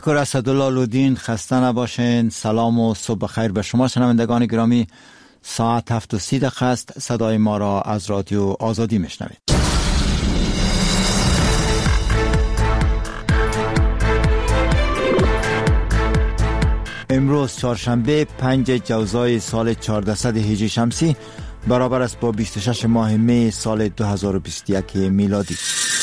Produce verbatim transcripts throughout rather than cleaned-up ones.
کار اسدالله لودین، خسته نباشین. سلام و صبح خیر به شما شنوندگان گرامی. ساعت هفت و سی دقیقه است. صدای ما را از رادیو آزادی میشنوید. امروز چهارشنبه پنج جوزای سال چهاردهصد هجری شمسی برابر است با بیست و شش ماه می سال دو هزار و بیست و یک میلادی.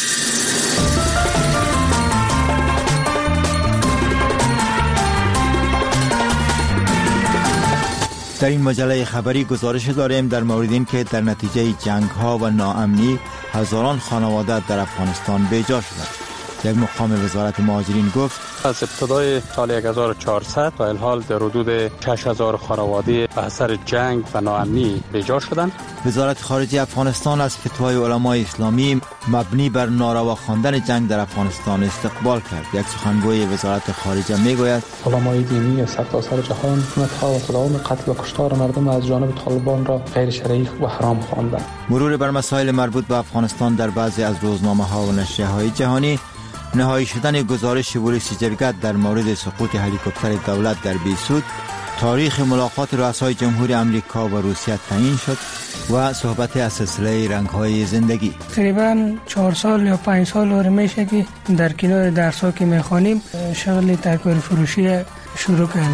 در این مجله خبری گزارش داریم در مورد این که در نتیجه جنگ ها و ناامنی هزاران خانواده در افغانستان بیجا شدند. یک مقام وزارت مهاجرین گفت از ابتدای سال هزار و چهارصد تا الحال در حدود شش هزار خانواده به اثر جنگ و ناامنی بیجا شدند. وزارت خارجه افغانستان از فتوای علمای اسلامی مبنی بر ناروا خواندن جنگ در افغانستان استقبال کرد. یک سخنگوی وزارت خارجه میگوید علمای دینی سرتاسر جهان حکومت‌ها و تداوم قتل و کشتار مردم از جانب طالبان را غیر شرعی و حرام خواندند. مرور بر مسائل مربوط به افغانستان در بعضی از روزنامه‌ها و نشریه‌های جهانی. نهایی شدن گزارش پلیس جرگت در مورد سقوط هلیکوپتر دولت در بیسود. تاریخ ملاقات رؤسای جمهوری امریکا و روسیه تعیین شد و صحبت از سلسله رنگ‌های زندگی. تقریباً چهار سال یا پنج سال اور میشه که در کنار درس‌ها که می‌خوانیم شغل ترکاری فروشی شروع کردیم.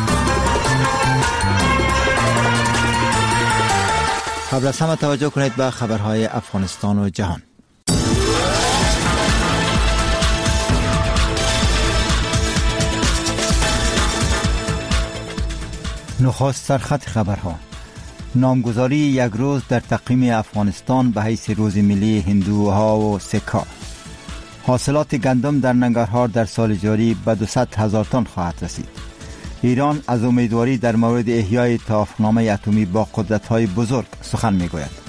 قبل از همه توجه کنید به خبرهای افغانستان و جهان. نخست سرخط خبرها. نامگذاری یک روز در تقویم افغانستان به حیث روز ملی هندوها و سک‌ها. حاصلات گندم در ننگرهار در سال جاری به دویست هزار تن خواهد رسید. ایران از امیدواری در مورد احیای توافقنامه اتمی با قدرت‌های بزرگ سخن می‌گوید.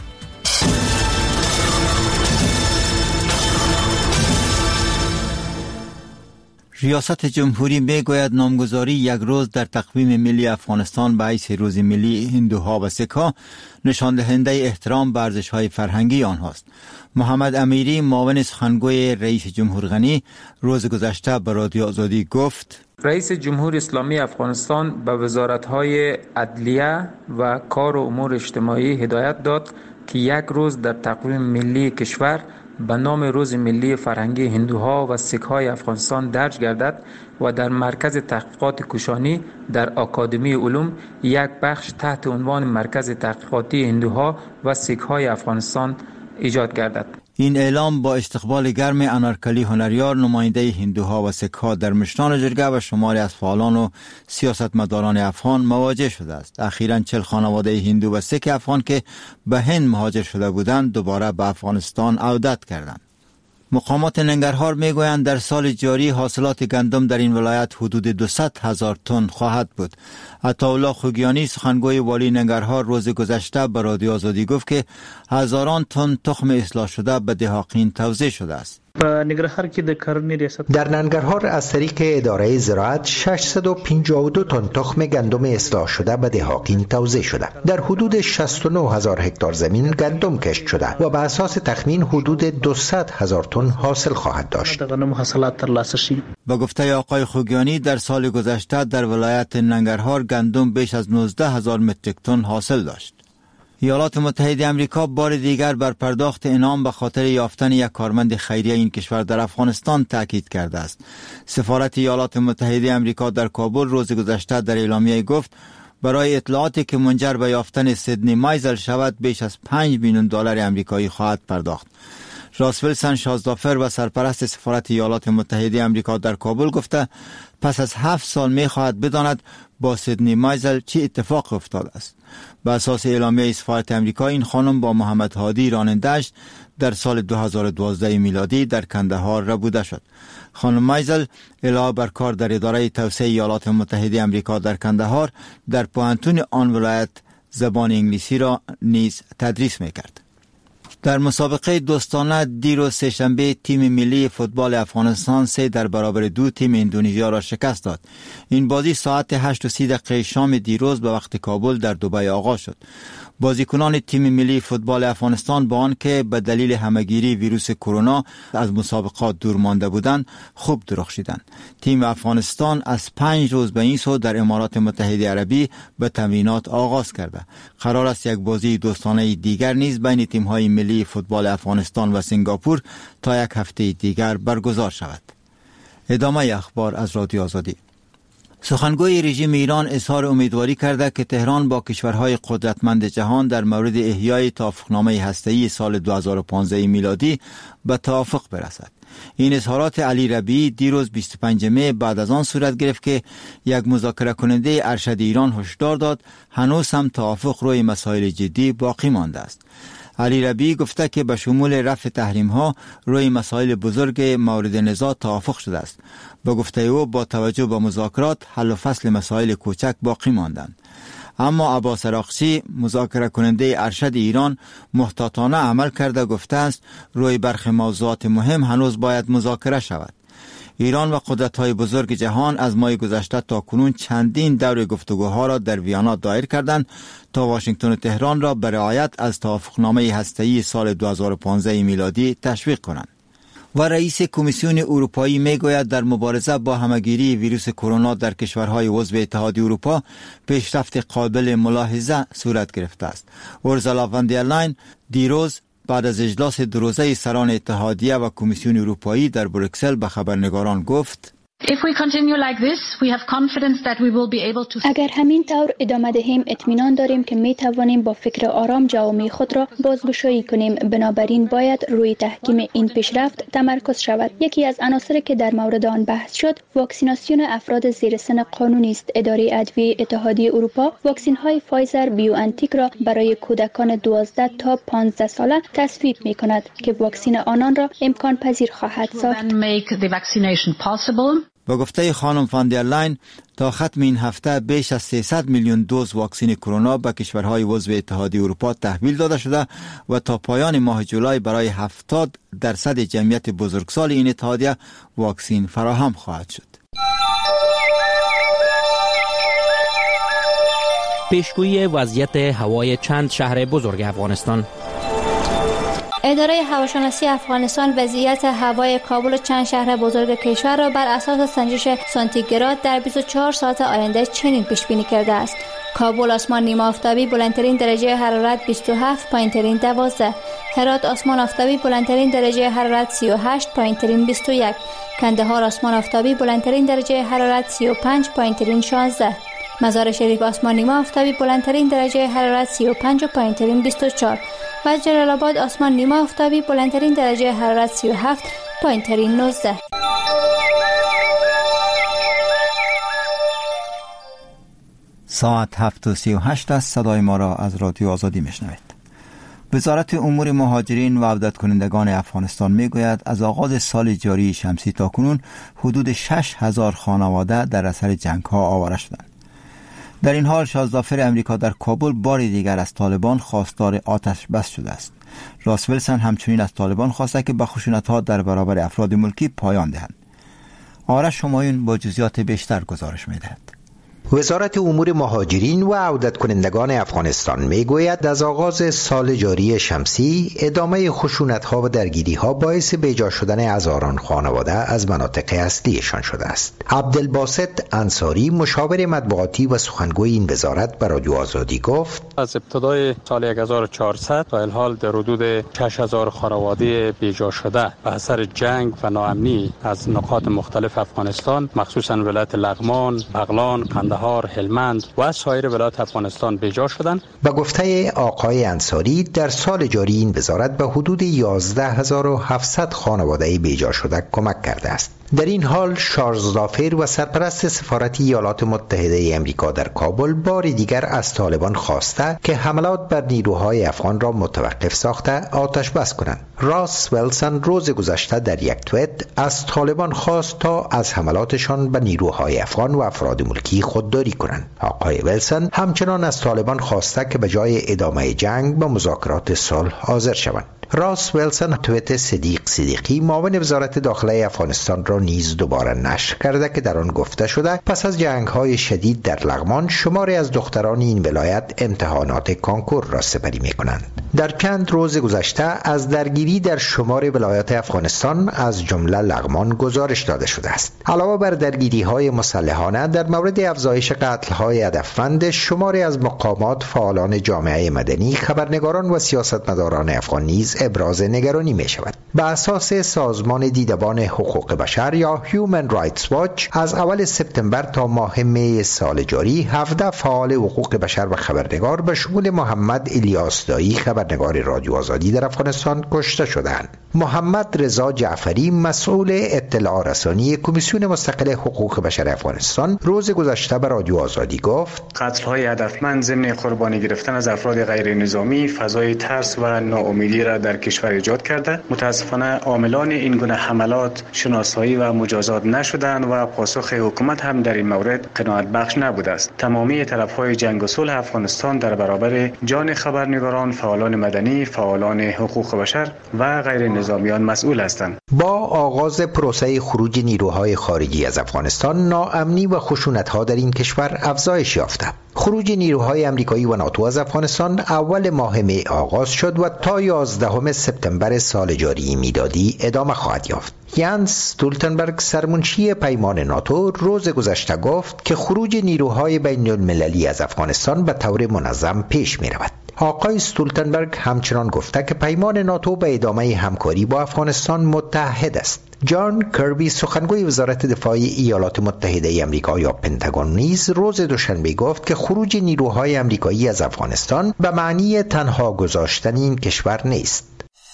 ریاست جمهوری میگوید نامگذاری یک روز در تقویم ملی افغانستان به حیث روز ملی هندوها و سک‌ها نشان دهنده احترام به ارزش‌های فرهنگی آنهاست. محمد امیری معاون سخنگوی رئیس جمهور غنی روز گذشته به رادیو آزادی گفت رئیس جمهوری اسلامی افغانستان به وزارت‌های عدلیه و کار و امور اجتماعی هدایت داد که یک روز در تقویم ملی کشور به نام روز ملی فرهنگی هندوها و سک‌های افغانستان درج گردد و در مرکز تحقیقات کوشانی در آکادمی علوم یک بخش تحت عنوان مرکز تحقیقاتی هندوها و سک‌های افغانستان ایجاد گردد. این اعلام با استقبال گرم انارکلی هنریار نماینده هندوها و سک‌ها در مشران جرگه و شماری از فعالان و سیاستمداران افغان مواجه شده است. اخیراً چهل خانواده هندو و سک افغان که به هند مهاجر شده بودند دوباره به افغانستان عودت کردند. مقامات ننگرهار میگویند در سال جاری حاصلات گندم در این ولایت حدود دویست هزار تن خواهد بود. عطاالله خوگیانی سخنگوی والی ننگرهار روز گذشته به رادیو آزادی گفت که هزاران تن تخم اصلاح شده به دهاقین توزیع شده است. در ننگرهار از طریق اداره زراعت ششصد و پنجاه و دو تن تخم گندم اصلاح شده به دهاقین توزیع شده. در حدود شصت و نه هزار هکتار زمین گندم کشت شده و به اساس تخمین حدود دویست هزار تن حاصل خواهد داشت. با گفته آقای خوگیانی در سال گذشته در ولایت ننگرهار گندم بیش از نوزده هزار متریک تن حاصل داشت. ایالات متحده آمریکا بار دیگر بر پرداخت انعام به خاطر یافتن یک کارمند خیریه این کشور در افغانستان تاکید کرده است. سفارت ایالات متحده آمریکا در کابل روز گذشته در اعلامیه گفت برای اطلاعاتی که منجر به یافتن سیدنی مایزل شود بیش از پنج میلیون دلار آمریکایی خواهد پرداخت. راس ویلسون شازدافر و سرپرست سفارت ایالات متحده آمریکا در کابل گفته پس از هفت سال می خواهد بداند با سیدنی مایزل چه اتفاق افتاده است. به اساس اعلامیه سفارت آمریکا این خانم با محمد هادی راننده‌اش در سال دو هزار و دوازده میلادی در کندهار ربوده شد. خانم مایزل علاوه بر کار در اداره توسعه ایالات متحده آمریکا در کندهار در پوهنتون آن ولایت زبان انگلیسی را نیز تدریس می‌کرد. در مسابقه دوستانه دیروز سه‌شنبه تیم ملی فوتبال افغانستان سه در برابر دو تیم اندونزیا را شکست داد. این بازی ساعت هشت و سی دقیقه شام دیروز به وقت کابل در دبی آغاز شد. بازیکنان تیم ملی فوتبال افغانستان با آنکه به دلیل همهگیری ویروس کرونا از مسابقات دور مانده بودند خوب درخشیدند. تیم افغانستان از پنج روز به این سو در امارات متحده عربی به تمرینات آغاز کرده. قرار است یک بازی دوستانه دیگر نیز بین تیم‌های ملی فوتبال افغانستان و سنگاپور تا یک هفته دیگر برگزار شود. ادامه اخبار از رادیو آزادی. سخنگوی رژیم ایران اظهار امیدواری کرده که تهران با کشورهای قدرتمند جهان در مورد احیای توافقنامه هسته‌ای سال دو هزار و پانزده میلادی به توافق برسد. این اظهارات علی ربیعی دیروز بیست و پنجم می بعد از آن صورت گرفت که یک مذاکره کننده ارشد ایران هشدار داد هنوز هم توافق روی مسائل جدی باقی مانده است. علی ربیعی گفته که به شمول رفع تحریم ها روی مسائل بزرگ مورد نزاع توافق شده است. با گفته او با توجه به مذاکرات حل و فصل مسائل کوچک باقی ماندند. اما عباس عراقچی مذاکره کننده ارشد ایران محتاطانه عمل کرده گفته است روی برخی موضوعات مهم هنوز باید مذاکره شود. ایران و قدرت‌های بزرگ جهان از ماه گذشته تا کنون چندین دور گفتگوها را در ویانا دایر کردند تا واشنگتن و تهران را به رعایت از توافقنامه هسته‌ای سال دو هزار و پانزده میلادی تشویق کنند. و رئیس کمیسیون اروپایی میگوید در مبارزه با همهگیری ویروس کرونا در کشورهای عضو اتحادیه اروپا پیشرفت قابل ملاحظه صورت گرفته است. اورسولا فون در لاین دیروز بعد از اجلاس دو روزه سران اتحادیه و کمیسیون اروپایی در بروکسل به خبرنگاران گفت: اگر همین طور ادامه دهیم اطمینان داریم که می توانیم با فکر آرام جوامع خود را بازگشایی کنیم. بنابراین باید روی تحکیم این پیشرفت تمرکز شود. یکی از عناصری که در مورد آن بحث شد واکسیناسیون افراد زیر سن قانونی است. اداره ادویه اتحادیه اروپا واکسین های فایزر بیو انتیک را برای کودکان دوازده تا پانزده ساله تصویب می کند که واکسین آنان را امکان پذیر خواهد ساخت. با گفته خانم فون در لاین تا ختم این هفته بیش از سیصد میلیون دوز واکسن کرونا به کشورهای عضو اتحادیه اروپا تحویل داده شده و تا پایان ماه جولای برای هفتاد درصد جمعیت بزرگسال این اتحادیه واکسن فراهم خواهد شد. پیشگویی وضعیت هوای چند شهر بزرگ افغانستان. اداره هواشناسی افغانستان وضعیت هوای کابل و چند شهر بزرگ کشور را بر اساس سنجش سانتیگراد در بیست و چهار ساعت آینده چنین پیش بینی کرده است: کابل آسمان نیمه آفتابی بلندترین درجه حرارت بیست و هفت، پایینترین دوازده. هرات آسمان آفتابی بلندترین درجه حرارت سی و هشت، پایینترین بیست و یک. کندهار آسمان آفتابی بلندترین درجه حرارت سی و پنج، پایینترین شانزده. مزار شریف آسمان نیمه آفتابی بلندترین درجه حرارت سی و پنج و پایینترین بیست و چهار. و جلال آباد آسمان نیمه آفتابی بلندترین درجه حرارت سی و هفت، پایینترین نوزده. ساعت هفت و سی و هشت است. صدای ما را از رادیو آزادی میشنوید. وزارت امور مهاجرین و عودت کنندگان افغانستان میگوید از آغاز سال جاری شمسی تا کنون حدود شش هزار خانواده در اثر جنگ ها آواره شدند. در این حال شاهزاده‌فر امریکا در کابل بار دیگر از طالبان خواستار آتش بس شده است. راس ویلسون همچنین از طالبان خواسته که به خشونت‌ها در برابر افراد ملکی پایان دهند. آرش همایون با جزئیات بیشتر گزارش می‌دهد. وزارت امور مهاجرین و عودت کنندگان افغانستان میگوید از آغاز سال جاری شمسی ادامه خشونت‌ها و درگیری‌ها باعث بیجا شدن هزاران خانواده از مناطق اصلیشان شده است. عبدالباسط انصاری مشاور مطبوعاتی و سخنگوی این وزارت به رادیو آزادی گفت: از ابتدای سال هزار و چهارصد تا الحال در حدود شش هزار خانواده بیجا شده به اثر جنگ و ناامنی از نقاط مختلف افغانستان مخصوصاً ولایت لغمان، بغلان، قندهار، هلمند و سایر ولایات افغانستان بیجا شدند. با گفته آقای انصاری در سال جاری این وزارت به حدود یازده هزار و هفتصد خانواده بیجا شده کمک کرده است. در این حال شاهزاده‌فر و سرپرست سفارت ایالات متحده امریکا در کابل بار دیگر از طالبان خواسته که حملات بر نیروهای افغان را متوقف ساخته آتش بس کنند. راس ویلسون روز گذشته در یک توییت از طالبان خواست تا از حملاتشان به نیروهای افغان و افراد ملکی خودداری کنند. آقای ویلسون همچنان از طالبان خواسته که به جای ادامه جنگ به مذاکرات صلح حاضر شوند. راس ویلسون توییت صدیق صدیقی معاون وزارت داخله افغانستان را نیز دوباره نشر کرده که در آن گفته شده پس از جنگ‌های شدید در لغمان شماری از دختران این ولایت امتحانات کانکور را سپری می‌کنند. در چند روز گذشته از درگیری در شمار ولایات افغانستان از جمله لغمان گزارش داده شده است. علاوه بر درگیری‌های مسلحانه در مورد افزایش قتل‌های هدفمند شماری از مقامات، فعالان جامعه مدنی، خبرنگاران و سیاستمداران افغان نیز ابراز نگرانی می شود. به اساس سازمان دیدبان حقوق بشر یا Human Rights Watch از اول سپتامبر تا ماه می سال جاری هفده فعال حقوق بشر و خبرنگار به شمول محمد الیاس دایی خبرنگار رادیو آزادی در افغانستان کشته شدند. محمد رضا جعفری مسئول اطلاع رسانی کمیسیون مستقل حقوق بشر افغانستان روز گذشته به رادیو آزادی گفت قتل‌های هدفمند ضمن قربانی گرفتن از افراد غیر نظامی فضای ترس و ناامیدی را در کشور ایجاد کرده. متاسفانه عاملان این گونه حملات شناسایی و مجازات نشدند و پاسخ حکومت هم در این مورد قناعت بخش نبوده است. تمامی طرف‌های جنگ و صلح افغانستان در برابر جان خبرنگاران، فعالان مدنی، فعالان حقوق بشر و غیر نظامیان مسئول هستند. با آغاز پروسه خروج نیروهای خارجی از افغانستان، ناامنی و خشونت‌ها در این کشور افزایش یافته. خروج نیروهای آمریکایی و ناتو از افغانستان اول ماه می آغاز شد و تا یازدهم سپتامبر سال جاری میلادی ادامه خواهد یافت. یانس استولتنبرگ سرمنشی پیمان ناتو روز گذشته گفت که خروج نیروهای بین المللی از افغانستان به طور منظم پیش می رود. آقای استولتنبرگ همچنان گفته که پیمان ناتو به ادامه همکاری با افغانستان متحد است. جان کربی سخنگوی وزارت دفاع ایالات متحده آمریکا یا پنتاگون نیز روز دوشنبه گفت که خروج نیروهای آمریکایی از افغانستان به معنی تنها گذاشتن این کشور نیست.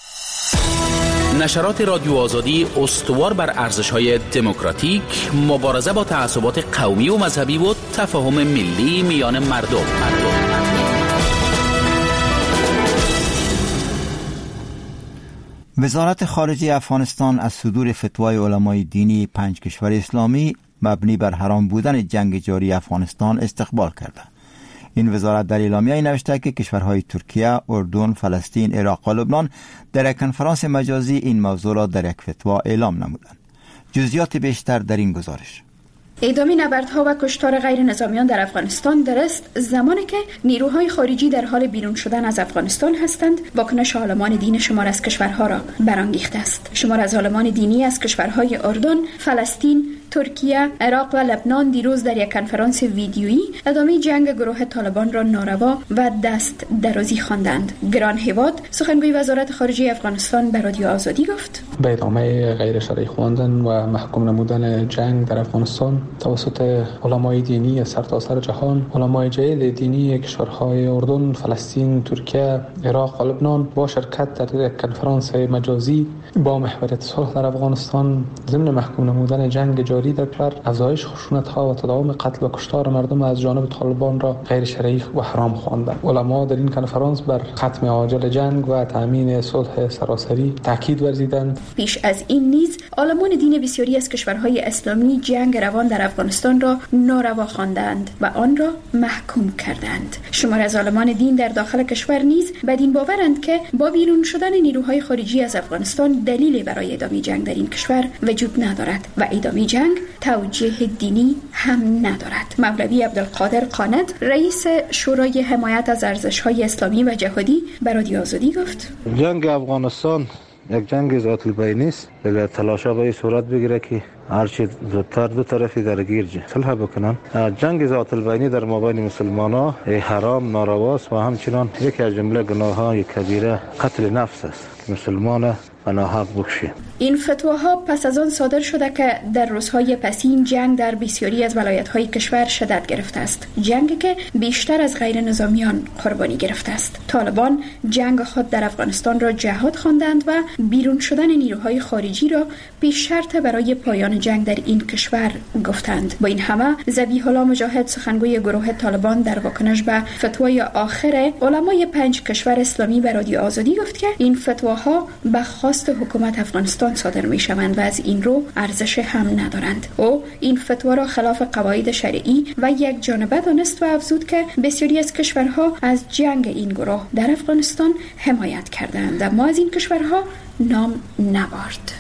نشرات رادیو آزادی استوار بر ارزش‌های دموکراتیک، مبارزه با تعصبات قومی و مذهبی و تفاهم ملی میان مردم. مردم. وزارت خارجه افغانستان از صدور فتوای علمای دینی پنج کشور اسلامی مبنی بر حرام بودن جنگ جاری افغانستان استقبال کرده. این وزارت در اعلامیه نوشته که کشورهای ترکیه، اردن، فلسطین، عراق و لبنان در یک کنفرانس مجازی این موضوع را در یک فتوا اعلام نمودند. جزئیات بیشتر در این گزارش. ادامه نبردها و کشتار غیر نظامیان در افغانستان درست زمانی که نیروهای خارجی در حال بیرون شدن از افغانستان هستند، واکنش عالمان دین شمار از کشورها را برانگیخته است. شمار از عالمان دینی از کشورهای اردن، فلسطین، ترکیه، عراق و لبنان دیروز در یک کنفرانس ویدیویی ادامه جنگ گروه طالبان را ناروا و دست درازی خواندند. گران هواد سخنگوی وزارت خارجه افغانستان به رادیو آزادی گفت: به ادامه غیر شرعی خواندن و محکوم نمودن جنگ در افغانستان توسط علمای دینی سرتاسر جهان، علمای جلیل دینی کشورهای اردن، فلسطین، ترکیه، عراق و لبنان با شرکت در یک کنفرانس مجازی با محوریت صلح در افغانستان ضمن محکوم نمودن جنگ جاری در کشور، افزایش خشونت‌ها و تداوم قتل و کشتار مردم از جانب طالبان را غیر شرعی و حرام خواندند. علما در این کنفرانس بر ختم عاجل جنگ و تامین صلح سراسری تاکید ورزیدند. پیش از این نیز عالمان دین بسیاری از کشورهای اسلامی جنگ روان در افغانستان را ناروا خواندند و آن را محکوم کردند. شمار از عالمان دین در داخل کشور نیز بدین باورند که با بیرون شدن نیروهای خارجی از افغانستان دلیلی برای ادامه جنگ در این کشور وجود ندارد و ادامه جنگ توجیه دینی هم ندارد. مولوی عبدالقادر قاند رئیس شورای حمایت از ارزش‌های اسلامی و جهادی به رادیو آزادی گفت: جنگ افغانستان یک جنگ ذات البین است. به تلاشا به صورت بگیره که هرچی زودتر دو طرفی درگیر صلح بکنن. جنگ ذات البینی در مابین مسلمانان حرام، نارواست و همچنان یکی از جمله گناه‌های کبیره قتل نفس است که مسلمان و ناحق بکشی. این فتواها پس از آن صادر شده که در روزهای پسین جنگ در بسیاری از ولایت‌های کشور شدت گرفته است. جنگی که بیشتر از غیر نظامیان قربانی گرفته است. طالبان جنگ خود در افغانستان را جهاد خواندند و بیرون شدن نیروهای خارجی را پیش شرط برای پایان جنگ در این کشور گفتند. با این همه ذبیح الله مجاهد سخنگوی گروه طالبان در واکنش به فتوای آخر علمای پنج کشور اسلامی به رادیو آزادی گفت که این فتواها به خواست حکومت افغانستان صادر می شوند و از این رو ارزش هم ندارند. او این فتوا را خلاف قواعد شرعی و یک جانبه دانست و افزود که بسیاری از کشورها از جنگ این گروه در افغانستان حمایت کردند. اما از این کشورها نام نبرد.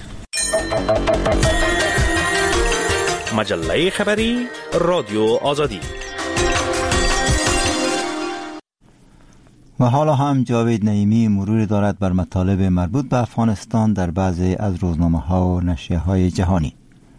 مجله خبری رادیو آزادی. و حالا هم جاوید نعیمی مرور دارد بر مطالب مربوط به افغانستان در بعضی از روزنامه‌ها و نشریه‌های جهانی.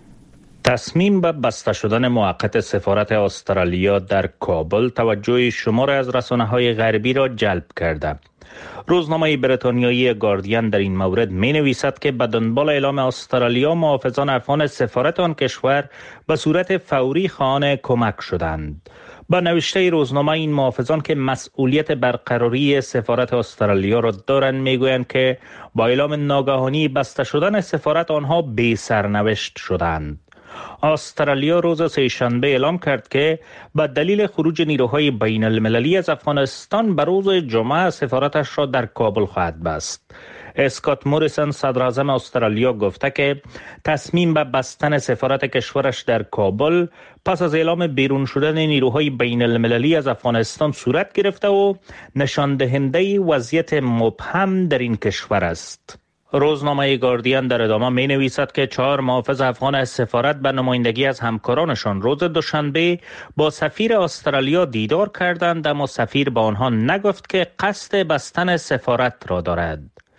تصمیم به بسته شدن موقت سفارت استرالیا در کابل توجه شمار از رسانه‌های غربی را جلب کرده. روزنامه بریتانیایی گاردین در این مورد می نویسد که به دنبال اعلام استرالیا محافظان افغان سفارت آن کشور به صورت فوری خواهان کمک شدند. با نوشته روزنامه این محافظان که مسئولیت برقراری سفارت استرالیا را دارند میگویند که با اعلام ناگهانی بسته شدن سفارت آنها بی سرنوشت شدند. استرالیا روز سه‌شنبه اعلام کرد که به دلیل خروج نیروهای بین المللی از افغانستان به روز جمعه سفارتش را در کابل خواهد بست. اسکات موریسن صدر اعظم استرالیا گفته که تصمیم به بستن سفارت کشورش در کابل پس از اعلام بیرون شدن نیروهای بین المللی از افغانستان صورت گرفته و نشان دهنده وضعیت مبهم در این کشور است. روزنامه گاردین در ادامه می نویسد که چهار محافظ افغان از سفارت به نمایندگی از همکارانشان روز دوشنبه با سفیر استرالیا دیدار کردند، اما سفیر با آنها نگفت که قصد بستن سفارت را دارد.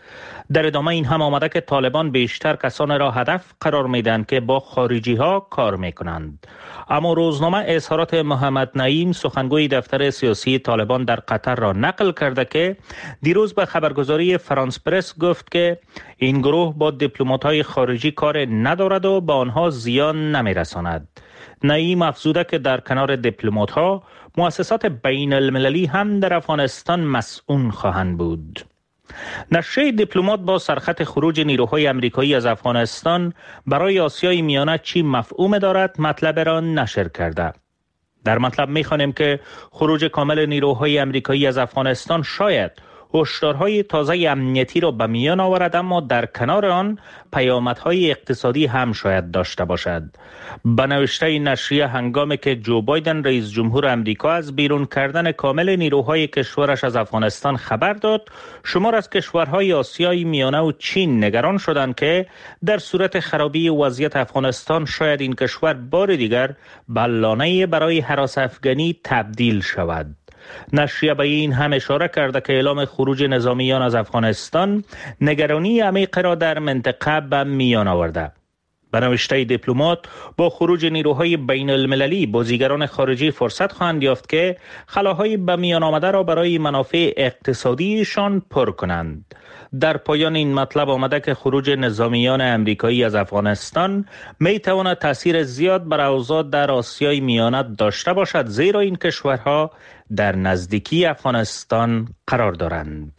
در ادامه این هم آمده که طالبان بیشتر کسان را هدف قرار میدن که با خارجی ها کار میکنند. اما روزنامه اظهارات محمد نعیم سخنگوی دفتر سیاسی طالبان در قطر را نقل کرده که دیروز به خبرگزاری فرانس پرس گفت که این گروه با دیپلمات‌های خارجی کار ندارد و به آنها زیان نمیرساند. نعیم افزوده که در کنار دیپلمات‌ها مؤسسات بین المللی هم در افغانستان مسئول خواهند بود. نشریه دیپلمات با سرخط خروج نیروهای امریکایی از افغانستان برای آسیای میانه چی مفهوم دارد مطلب را نشر کرده. در مطلب می‌خوانیم که خروج کامل نیروهای امریکایی از افغانستان شاید هشدارهای تازه امنیتی را به میان آورد، اما در کنار آن پیامدهای اقتصادی هم شاید داشته باشد. به نوشته نشریه هنگامی که جو بایدن رئیس جمهور امریکا از بیرون کردن کامل نیروهای کشورش از افغانستان خبر داد، شمار از کشورهای آسیای میانه و چین نگران شدند که در صورت خرابی وضعیت افغانستان شاید این کشور بار دیگر به لانه برای هراس افغانی تبدیل شود. نشریه به این هم اشاره کرده که اعلام خروج نظامیان از افغانستان نگرانی عمیق را در منطقه به میان آورده. به نوشته دیپلمات با خروج نیروهای بین المللی بازیگران خارجی فرصت خواهند یافت که خلاهای به میان آمده را برای منافع اقتصادیشان پر کنند. در پایان این مطلب آمده که خروج نظامیان امریکایی از افغانستان می تواند تاثیر زیاد بر اوضاع در آسیای میانه داشته باشد، زیرا این کشورها در نزدیکی افغانستان قرار دارند.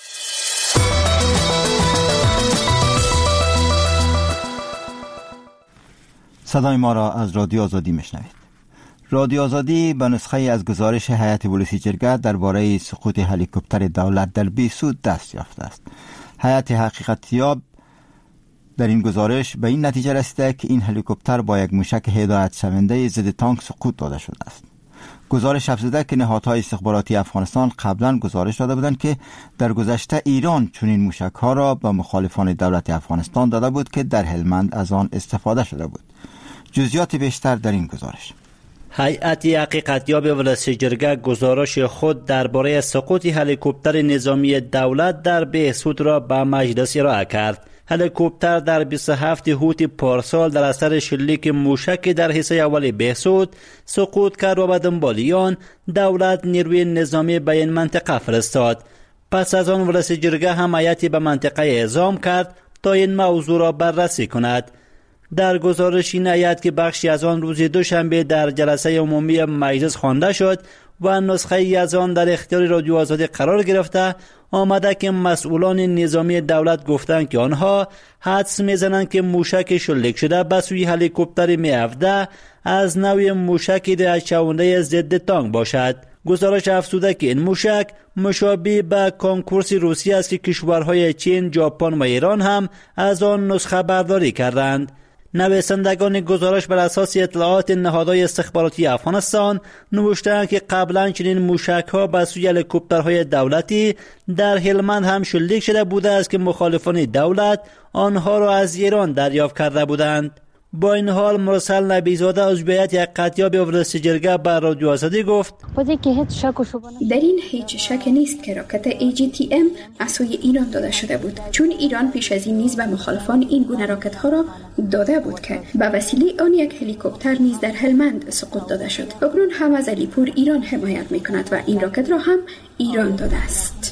صدای ما را از رادیو آزادی میشنوید. رادیو آزادی به نسخه از گزارش هیئت پلیسی جرگه درباره سقوط هلیکوپتر دولت در بیسود دست یافته است. هیئت حقیقتیاب در این گزارش به این نتیجه رسیده که این هلیکوپتر با یک موشک هدایت شونده ضد تانک سقوط داده شده است. گزارش افزوده که نهادهای استخباراتی افغانستان قبلا گزارش داده بودند که در گذشته ایران چنین موشک‌ها را به مخالفان دولت افغانستان داده بود که در هلمند از آن استفاده شده بود. جزئیات بیشتر در این گزارش. هیئت حقیقتیاب ولسی جرگه گزارش خود درباره سقوط هلیکوپتر نظامی دولت در بهسود را به مجلس ارائه کرد. هلیکوپتر در بیست و هفتم هوت پارسال در اثر شلیک موشک در حصه اول بهسود سقوط کرد و به دنبال آن دولت نیروی نظامی به این منطقه فرستاد. پس از آن ولسی جرگه هم هیئتی به منطقه اعزام کرد تا این موضوع را بررسی کند. در گزارش این هیئت که بخشی از آن روز دوشنبه در جلسه عمومی مجلس خوانده شد و نسخه ای از آن در اختیار رادیو آزادی قرار گرفته، آمده که مسئولان نظامی دولت گفتند که آنها حدس میزنند که موشک شلیک شده به سوی هلیکوپتر می هفده از نوع موشک رد شونده ضد تانک باشد. گزارش افزوده که این موشک مشابه به کانکورس روسی است که کشورهای چین، ژاپن و ایران هم از آن نسخه برداری کردند. نویسندگان گزارش بر اساس اطلاعات نهادهای استخباراتی افغانستان نوشتند که قبلا چنین موشک‌ها به سوی هلیکوپترهای دولتی در هلمند هم شلیک شده بوده است که مخالفان دولت آنها را از ایران دریافت کرده بودند. با این حال مرسل نبیزاده عضویت یک قطیاب ورلسی جرگه بر رادیو آزادی گفت در این هیچ شک نیست که راکت ای جی تی ام از سوی ایران داده شده بود، چون ایران پیش از این نیز به مخالفان این گونه راکت ها را داده بود که به وسیله آن یک هلیکوپتر نیز در هلمند سقوط داده شد. اکنون هم از علیپور ایران حمایت می کند و این راکت را هم ایران داده است.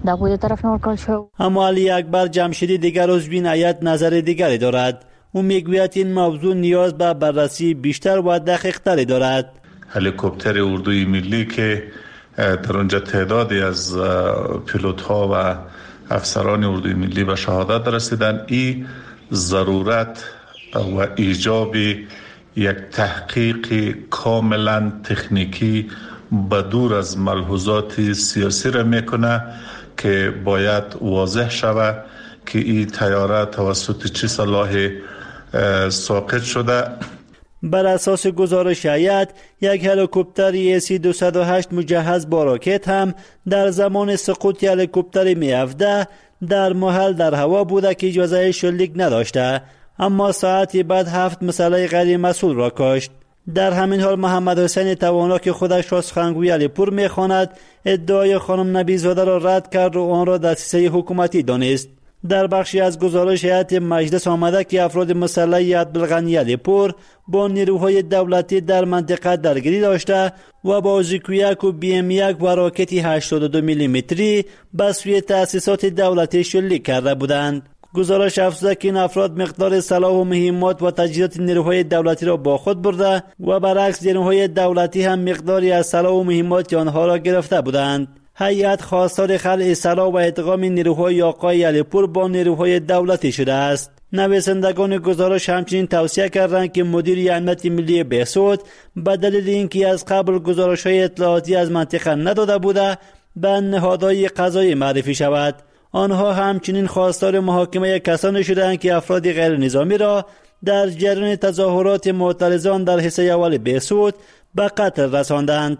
اما علی اکبر جمشیدی دیگر عضوین هیئت نظر دیگری دارد. او میگوید این موضوع نیاز به بررسی بیشتر و دقیق‌تری دارد. هلیکوپتر اردوی ملی که در اونجا تعدادی از پیلوت‌ها و افسران اردوی ملی به شهادت رسیدند، این ضرورت و ایجاب یک تحقیق کاملا تکنیکی بدور از ملحوظات سیاسی را میکنه که باید واضح شود که این تیاره توسط چه صلاح ساقط شده. بر اساس گزارش هیئت، یک هلیکوپتر ای سی دویست و هشت مجهز با راکت هم در زمان سقوط هلیکوپتر می هفده در محل در هوا بوده که اجازه شلیک نداشته، اما ساعتی بعد هفت مسئله غیر مسئول را کشت. در همین حال محمد حسین توانا که خودش را سخنگوی علیپور می‌خواند، ادعای خانم نبیزاده را رد کرد و آن را دسیسه حکومتی دانست. در بخشی از گزارش هیئت مجلس آمده که افراد مسلح عبدالغنی علیپور با نیروهای دولتی در منطقه درگیری داشته و با زیکویک و بی ام یک و راکتی هشتاد و دو میلیمتری به سوی تأسیسات دولتی شلیک کرده بودند. گزارش افزوده که این افراد مقدار سلاح و مهمات و تجهیزات نیروهای دولتی را با خود برده و برعکس نیروهای دولتی هم مقداری از سلاح و مهمات آنها را گرفته بودند. هیئت خواستار خلع سلاح و ادغام نیروهای آقای علیپور با نیروهای دولتی شده است. نویسندگان گزارش همچنین توصیه کردند که مدیر امنیت ملی بهسود به دلیل اینکه از قبل گزارش‌های اطلاعاتی از منطقه نداده بوده به نهادهای قضایی معرفی شود. آنها همچنین خواستار محاکمه کسانی شدند که افراد غیر نظامی را در جریان تظاهرات معترضان در حصه اول بهسود به قتل رساندند.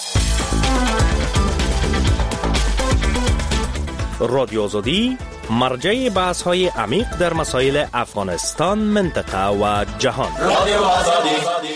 رادیو آزادی مرجع بحث های عمیق در مسائل افغانستان، منطقه و جهان. رادیو آزادی.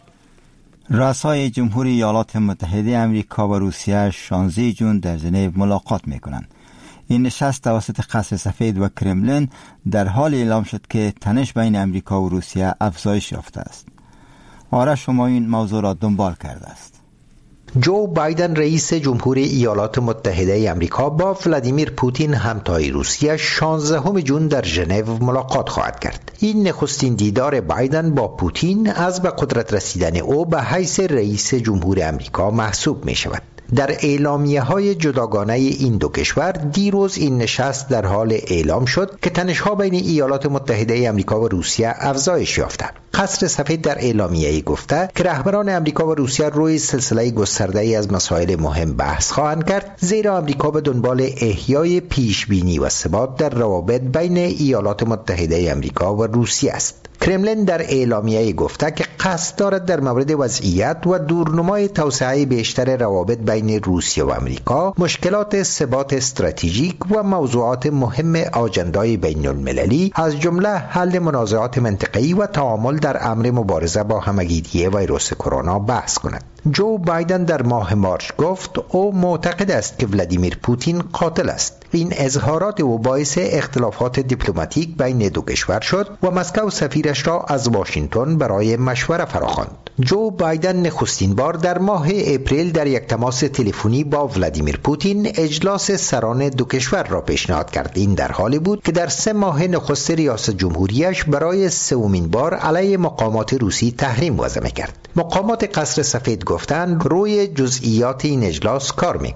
رؤسای جمهوری ایالات متحده آمریکا و روسیه شانزده جون در ژنو ملاقات میکنند. این نشست توسط قصر سفید و کرملین در حال اعلام شد که تنش بین آمریکا و روسیه افزایش یافته است. آرش شمایون موضوع را دنبال کرده است. جو بایدن رئیس جمهوری ایالات متحده آمریکا با ولادیمیر پوتین همتای روسیه شانزدهم ژوئن در ژنو ملاقات خواهد کرد. این نخستین دیدار بایدن با پوتین از به قدرت رسیدن او به حیث رئیس جمهور آمریکا محسوب می شود. در اعلامیه های جداگانه این دو کشور دیروز این نشست در حال اعلام شد که تنش‌ها بین ایالات متحده آمریکا و روسیه افزایش یافته. قصر سفید در اعلامیه گفته که رهبران آمریکا و روسیه روی سلسله گسترده‌ای از مسائل مهم بحث خواهند کرد، زیرا آمریکا به دنبال احیای پیشبینی و ثبات در روابط بین ایالات متحده آمریکا و روسیه است. کرملین در اعلامیه گفته که قصد دارد در مورد وضعیت و دورنمای توسعه بیشتر روابط بین روسیه و آمریکا، مشکلات ثبات استراتژیک و موضوعات مهم آجندای بین المللی از جمله حل منازعات منطقه‌ای و تعامل در امر مبارزه با همگیری ویروس کرونا بحث کند. جو بایدن در ماه مارچ گفت او معتقد است که ولادیمیر پوتین قاتل است. این اظهارات او باعث اختلافات دیپلماتیک بین دو کشور شد و مسکو سفیرش را از واشنگتن برای مشوره فراخواند. جو بایدن نخستین بار در ماه اپریل در یک تماس تلفنی با ولادیمیر پوتین اجلاس سران دو کشور را پیشنهاد کرد. این در حالی بود که در سه ماه نخست ریاست جمهوریش برای سومین بار علیه مقامات روسی تحریم وضع کرد. مقامات قصر سفید گفتند روی جزئیات این اجلاس کار می‌کنند.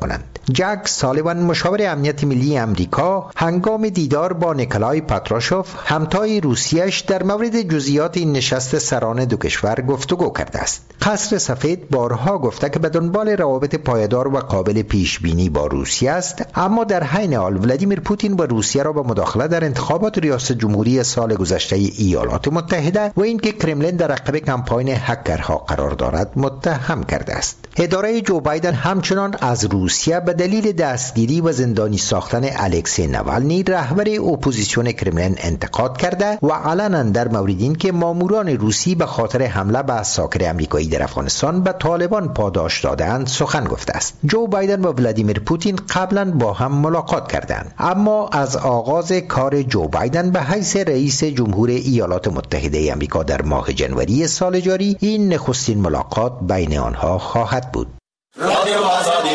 جک سالیوان مشاور امنیت ملی امریکا هنگام دیدار با نیکولای پاتروشوف همتای روسیه‌اش در مورد جزئیات این نشست سران دو کشور گفتگو کرده است. قصر سفید بارها گفته که به دنبال روابط پایدار و قابل پیش بینی با روسیه است، اما در حین حال ولادیمیر پوتین و روسیه را به مداخله در انتخابات ریاست جمهوری سال گذشته ایالات متحده و اینکه کرملین در عقب کمپاین هکرها قرار دارد متهم کرده است. اداره جو بایدن همچنان از روسیه به دلیل دستگیری و زندانی ساختن الکسی نوالنی رهبر اپوزیسیون کرملین انتقاد کرده و علنا در مورد این که ماموران روسی به خاطر حمله به عساکر آمریکایی در افغانستان به طالبان پاداش داده‌اند سخن گفته است. جو بایدن و ولادیمیر پوتین قبلا با هم ملاقات کردند، اما از آغاز کار جو بایدن به حیث رئیس جمهور ایالات متحده آمریکا در ماه جنوری سال جاری این نخستین ملاقات بین آنها خواهد بود. رادیو آزادی.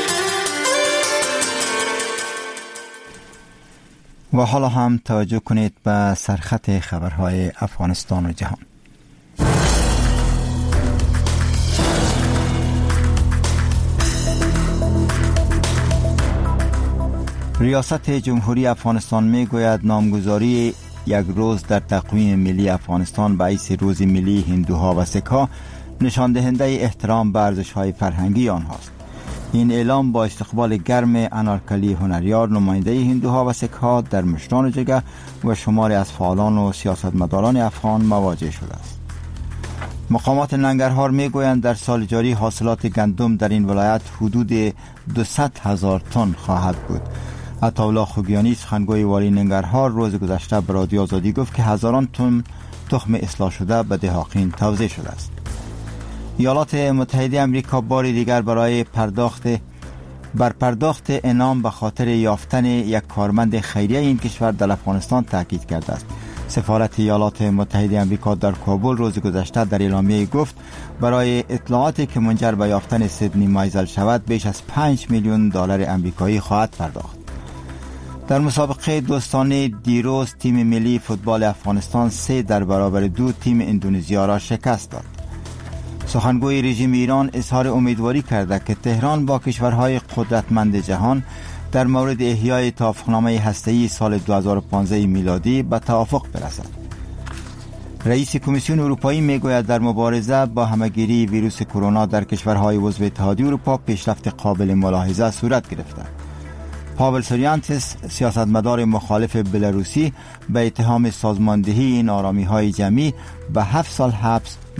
و حالا هم توجه کنید به سرخط خبرهای افغانستان و جهان. ریاست جمهوری افغانستان می گوید نامگذاری یک روز در تقویم ملی افغانستان به حیث روز ملی هندوها و سک‌ها نشان دهنده احترام به ارزش‌های فرهنگی آنهاست. این اعلام با استقبال گرم انارکلی هنریار نماینده هندوها و سک‌ها در مشران جگه و شماری از فعالان و سیاستمداران افغان مواجه شده است. مقامات ننگرهار میگویند در سال جاری حاصلات گندم در این ولایت حدود دویست هزار تن خواهد بود. عطاالله خوگیانی سخنگوی والی ننگرهار روز گذشته به رادیو آزادی گفت که هزاران تن تخم اصلاح شده به دهاقین توزیع شده است. ایالات متحده آمریکا بار دیگر برای پرداخت بر پرداخت انعام به خاطر یافتن یک کارمند خیریه این کشور در افغانستان تاکید کرده است. سفارت ایالات متحده آمریکا در کابل روز گذشته در اعلامیه گفت برای اطلاعاتی که منجر به یافتن سیدنی مایزل شود بیش از پنج میلیون دلار آمریکایی خواهد پرداخت. در مسابقه دوستانه دیروز تیم ملی فوتبال افغانستان سه در برابر دو تیم اندونزیا را شکست داد. سخنگوی رژیم ایران اظهار امیدواری کرده که تهران با کشورهای قدرتمند جهان در مورد احیای توافقنامه هسته‌ای سال دو هزار و پانزده میلادی به توافق برسد. رئیس کمیسیون اروپایی میگوید در مبارزه با همهگیری ویروس کرونا در کشورهای عضو اتحادیه اروپا پیشرفت قابل ملاحظه صورت گرفته. پاول سوریانتس سیاستمدار مخالف بلاروسی به اتهام سازماندهی این آرامی‌های جمعی به هفت سال حبس